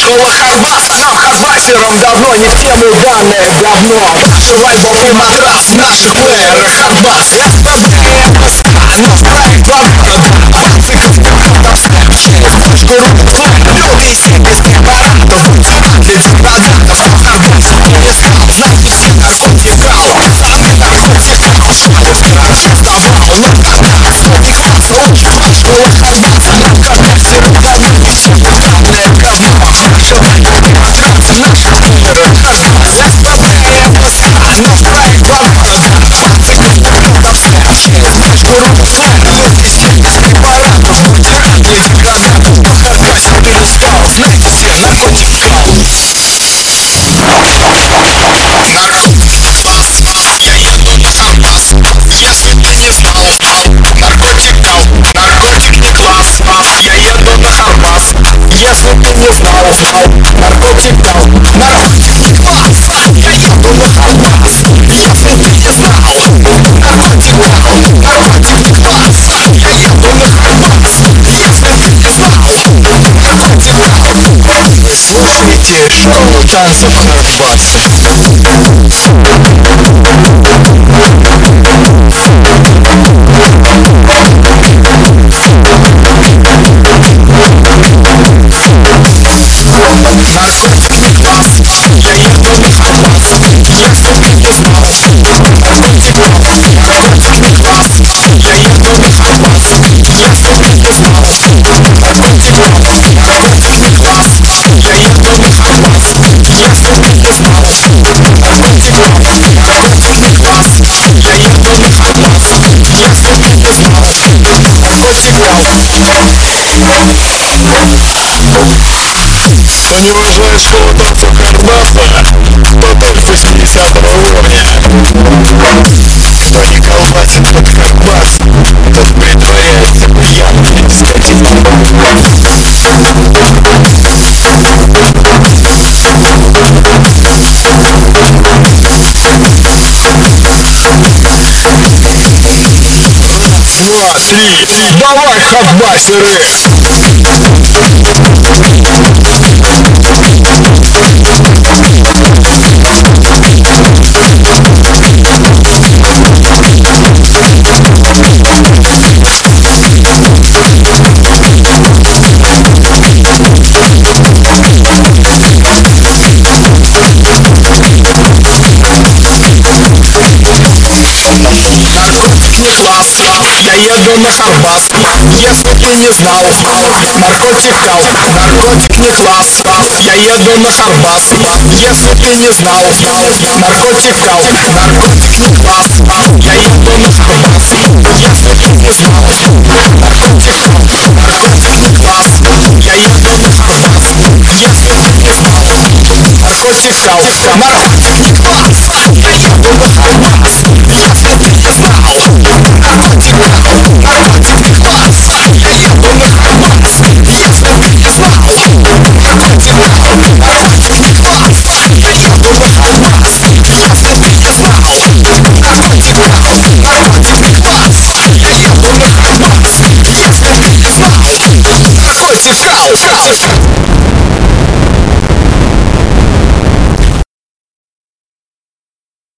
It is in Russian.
Снова Харбас, нам харбастерам давно не в тему данное говно. Survival и матрас в наших плеерах Харбас. Повторяет пацан, но в проект вопрос. Люди все без препаратов, команды без продаж. Харбас, без кал, записи наркотикал. Самый наркотикал, шутер траншифтовал. На контракт, впихаться участвовал. Школа Харбаса, нам харбастерам давно не в тему данное говно. Желательно матрас в наших плеерах Харбас. Повторяет пацан, но в проект вопрос. Люди без препаратов, бутерброды и гранаты. Харбас минус кал, знаете все наркотикал. Я еду на Харбас, если ты не знал. Наркотикал, наркотик класс. Я еду на Харбас, если ты не знал. Наркотикал, наркотик класс. Я еду на Харбас, если ты не знал. Наркотикал, наркотик класс. Я еду на Харбас, если ты не знал. Наркотикал. Вы слушаете шоу танцев Харбас. Наркотик класс. Я еду на Харбас, если ты не знал. Наркотик класс. Я еду на Харбас, если ты не знал. Наркотик класс. Я еду на Харбас, если ты не знал. Наркотик класс. Я еду на Харбас, если ты не знал. Кто не уважает шоу танцев Харбаса, тот альфа 70 уровня. Кто не колбасит под Харбас, тот притворяется пьяным. Раз, три, давай, харбасеры! Наркотик класс. Я еду на Харбас, если ты не знал. Наркотикал, наркотик класс. Я еду на Харбас, если ты не знал. Наркотикал, наркотик класс. Я еду на